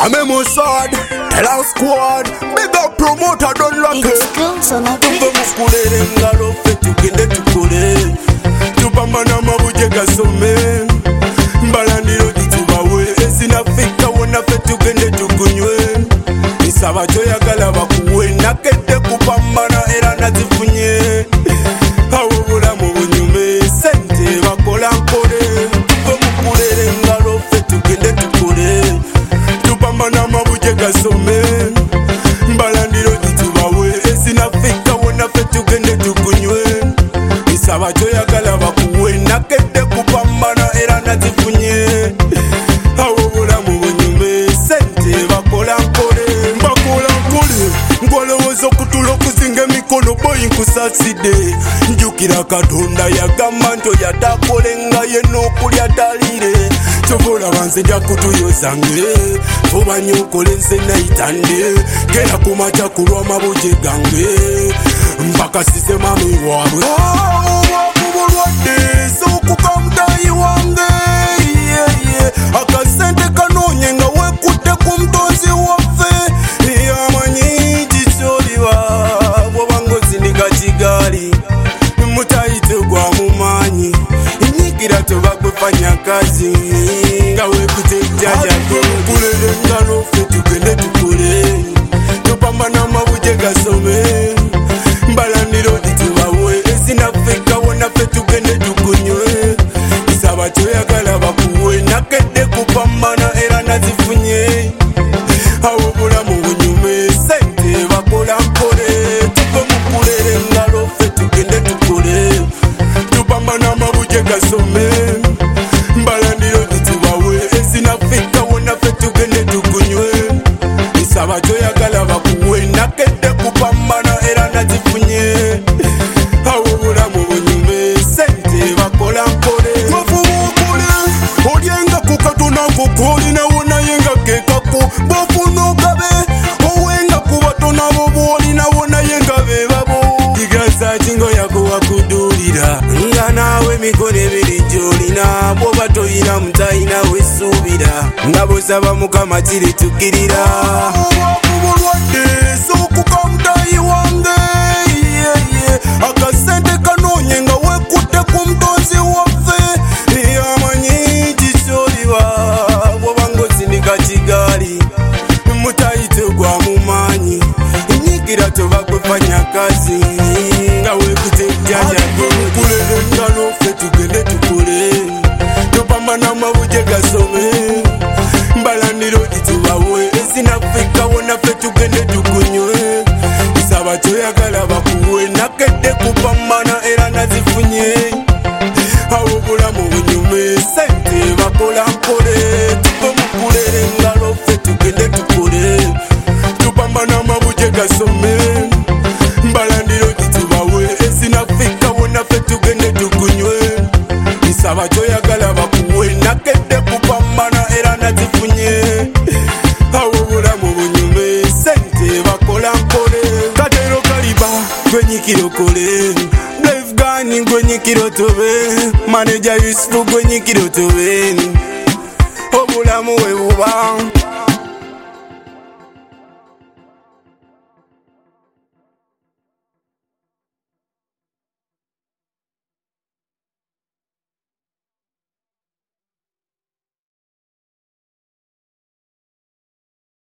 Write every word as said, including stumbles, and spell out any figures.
I'm a Mossad, Hello Squad, big up promoter, don't lock it. Tuve mukulele ngalo fe tugende tukole. Tupambana mabuje gasome. Mbalandiro ditubawe. Esinafika wona fe tugende tukunywe. Isaba joyagala bakuwe. Nakete kupambana era nazifunye. Awo bulamu bunyume. Sente bakola nkole. Tuve mukulele ngalo fe tugende tukole. Tupambana mabuje gasome. Mbalandiro ditubawe. Esinafika wona fe tugende tukunywe. Isaba joyagala bakuwe. Nakete kupambana era nazifunye. Awo bulamu bunyume. Sente bakola nkole. Bakola nkole. Ngolowoza okutuula okuzinga emikono boyi nkusaside. Njukira Katonda yagamba nti oyo atakolenga yenna okulya talire. Tobola banze nja kutuyozange. Vuba nnyo okole nze nayitande. Genda kumakya kulwa mabuje gange. Mpakasize mami waabwe. Obwavu bulwadde sookuka mutayi wange. Akasente kanoonye nga weekutte ku mutonzi waffe. Yamanyi kikyoliba bw'oba ng'ozindika kigaali. Mutayi tegwa mu maanyi. Nyigira toba gwe fanyakazi. Nga weekutte ejjajja kulele ngalo ffe tugende tukole. Tupambana mabuje gasome. Mbalandiro ditubawe. Esinafika wona ffe tugende tukunywe. Isaba kyoyagala bakuwe. Nakedde kupambana era nazifunye. Awo bulamu bunyume. Sente bakola nkole. Tuve mukulele ngalo ffe tugende tukole. Tupambana mabuje gasome. Mbalandiro ditubawe. Esinafika wona ffe tugende tukunywe. Isaba kyoyagala bakuwe. Nakedde kupambana era nazifunye. Awo bulamu bunyume. Sente bakola nkole. Twafuba okole. Olyenga ku Katonda nk'okolina wona yenga keekako. Bw'ofuna ogabe. Owenga ku batono abo bw'olina wona yenga be babo. Kigasa kingo yakuwa kuduulira. Nga naawe emikono ebiri gy'olina. Bw'oba toyina mutayina wesuubira. Nga bw'osaba Mukama kirituukirira. Obwavu bulwadde sookuka mutayi wange. Akasente kanoonye nga weekutte ku mutonzi waffe. Yamanyi kikyoliba bw'oba ng'ozindika kigaali. Mutayi tegwa mu maanyi. Nyigira toba gwe fanyakazi. Nga weekutte ejjajja kulele ngalo ffe tugende tukole. Tupambana mabuje gasome. Mbalandiro ditubawe. Esinafika wona ffe tugende tukunywe. Isaba kyoyagala bakuwe. Nakedde kupambana era nazifunye. Awo bulamu bunyume. Sente bakola nkole. Tuve mukulele ngalo ffe tugende tukole. Tupambana mabuje gasome. Mbalandiro ditubawe. Esinafika wona ffe tugende tukunywe. Isaba kyoyagala bakuwe. Nakedde kupambana era nazifunye. Awo bulamu bunyume. Sente bakola nkole. Katero kaliba gwenyikiro kole. Blave Gani gwenyikiro tobe. Manager Yusufu gwenyikiro tobe. Obulamu we buba.